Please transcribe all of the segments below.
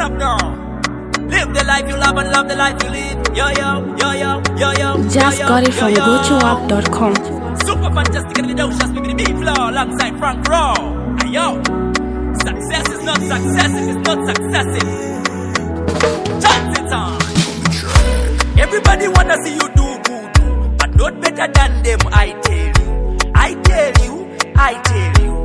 up now. Live the life you love and love the life you live. Yo, yo, yo, yo, yo, yo. Just got it from GoToUp.com. Super fantastic and the Doshas, baby, the B-Flow alongside Frank Raw. Hey, yo. Success is not success if it's not successive. Chance it on. Everybody wanna see you do good, but not better than them, I tell you. I tell you, I tell you.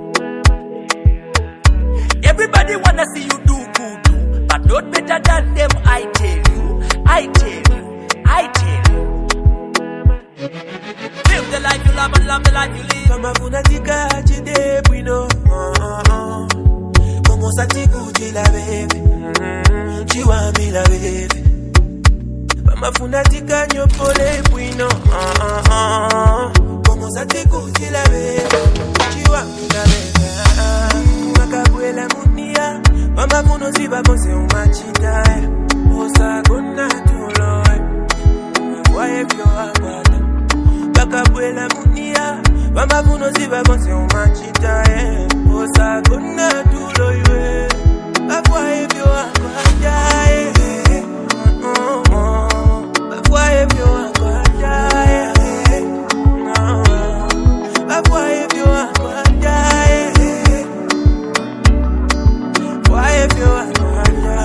Everybody wanna see you do good, but not better than them, I tell you. I tell you, I tell you. Live the life you love and love the life you live. Kama funatika chide bwino Como satiku jila bebe Chiwami la bebe Kama funatika nyopole bwino Como satiku jila bebe Chiwami la bebe Makabuela munia Mama funo ziba bonse umachita Osa gona tuloe Mwae vyo akwata Makabuela munia Mama funo ziba bonse umachita Osa gona tuloe Mwae vyo akwata Mwae vyo akwata Mwae vyo akwata Mwae vyo akwata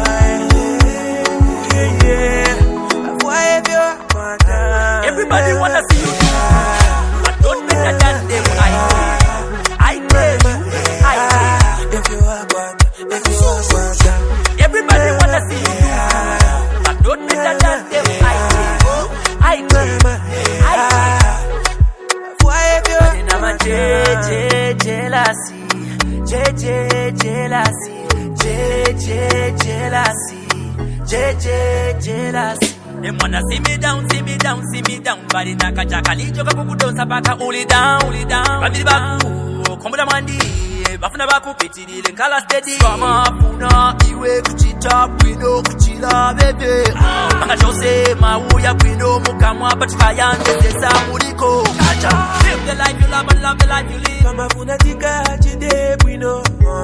Everybody wanna see you but don't better than them, I tell you, I tell you. If you are what, Everybody wanna see you but don't better than them, I tell you, why if you and I'm a jealousy. Them wanna see me down, see me down, see me down. Body naka jakali joka kukudo sabaka uli down. Bambi baku, kombuda mandi. Bafuna baku peti dile nkala steady. Kama funa iwe kuchita kwino kuchila bebe. Manga jose mauya kwino mukamwa patika yande sesa muriko. Live the life you love and love the life you live. Kama funa tika chide kwino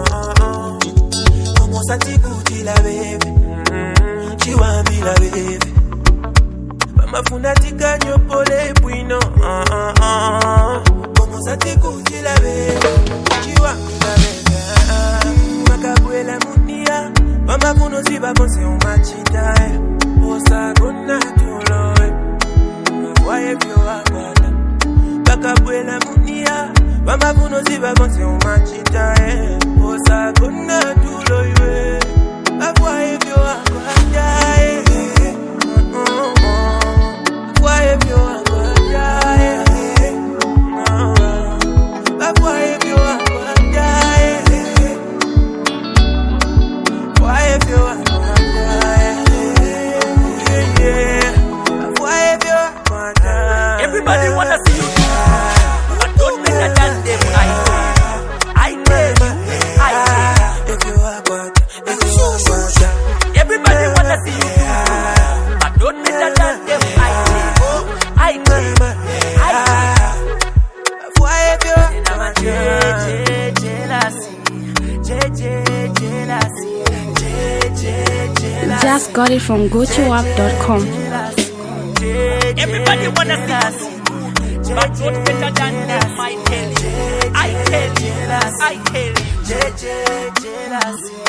Como satiku jila bebe Chiwami la bebe Mama funatika nyopole bwino Como satiku jila bebe Chiwami la bebe Makabuela munia Mama funo ziba bonse umachita Osa gona tuloe Mwae vyo akwata Makabuela munia Mama funo ziba bonse umachita Osa gona tuloe Mwae vyo akwata Why if you are good, why if you are good, why if you are good, why if you are good. Everybody wanna see you but don't better than them, I tell you, If you are good, if you are good. Everybody wanna see you but don't better than them, I tell you. Why if you are Just got it from GoToUp.com. Everybody wanna see you but don't better than them, I tell you, I tell you, I tell you.